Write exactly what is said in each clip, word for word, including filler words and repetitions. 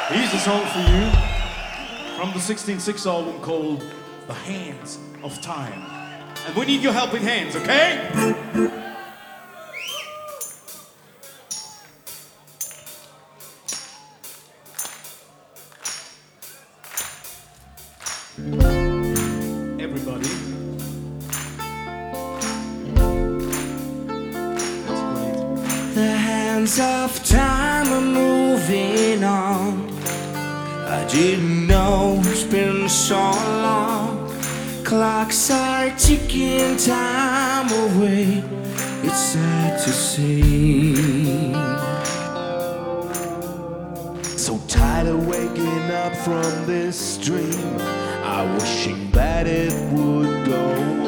Here's a song for you from the sixteen six album called The Hands of Time. And we need your helping hands, okay? Everybody. That's great. The hands of time are moving on. I didn't know it's been so long. Clocks are ticking time away. It's sad to see. So tired of waking up from this dream, I'm wishing that it would go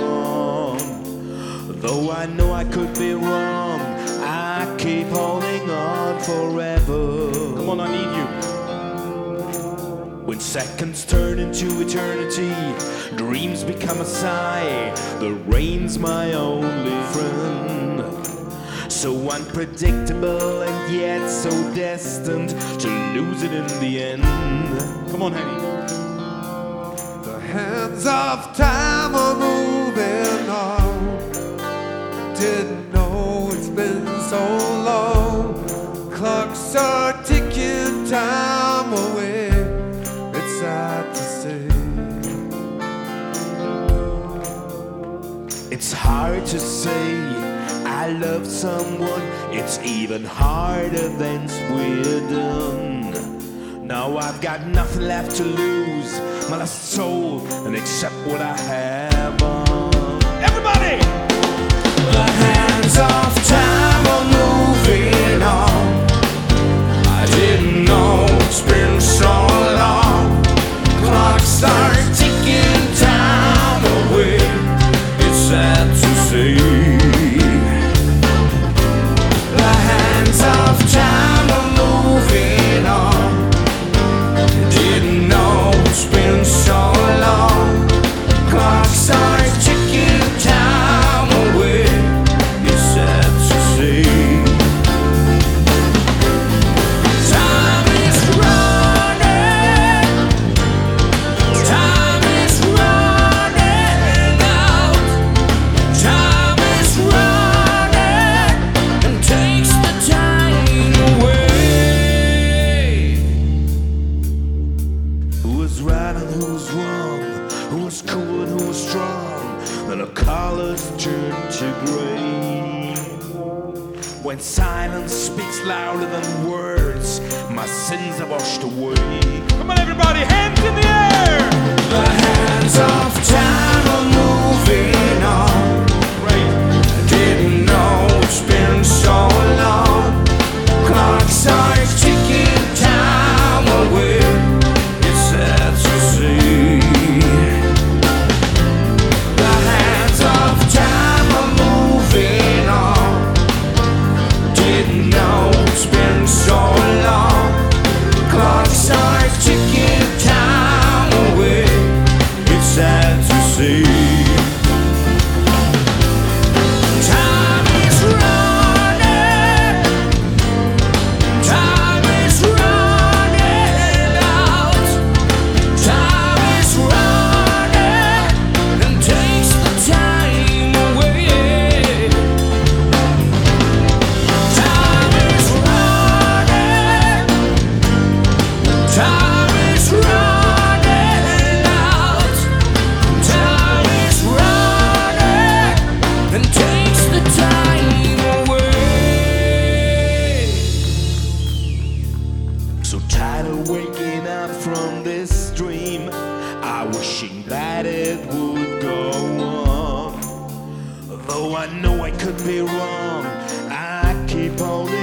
on. Though I know I could be wrong, I keep holding on forever. Come on, I need you. When seconds turn into eternity, dreams become a sigh. The rain's my only friend. So unpredictable and yet so destined to lose it in the end. Come on, honey. The hands of time are moving on. Didn't know it's been so long. Clocks are ticking time away. It's sad to say. It's hard to say I love someone. It's even harder than we're done. Now I've got nothing left to lose. My last soul and accept what I have on. Everybody! The hands of time are moving on. I didn't know it's been so long. Clocks are ticking time away. It's sad to say. The hands of time are moving on. Didn't know it's been so long. Clocks are ticking time away. It's sad to say. Time is running. Time is running out. Time is running and takes the time away. Who was right and who was wrong? Who was cool and who was strong? Then the colors turn to gray. When silence speaks louder than words, my sins are washed away. Come on, everybody, hands in the air! The hands of time are moving on. Great. Didn't know it's been so long. Clocks are ticking time away. It's sad to see. The hands of time are moving on. Didn't know it's been so long. Clocks are ticking time away. It's sad to see. Time is running. Time is running out. Time is running and takes the time away. Time is running. Time is running out. Time is running and takes the time away. So tired of waking up from this dream, I wishing that it would go on. Though I know I could be wrong, I keep on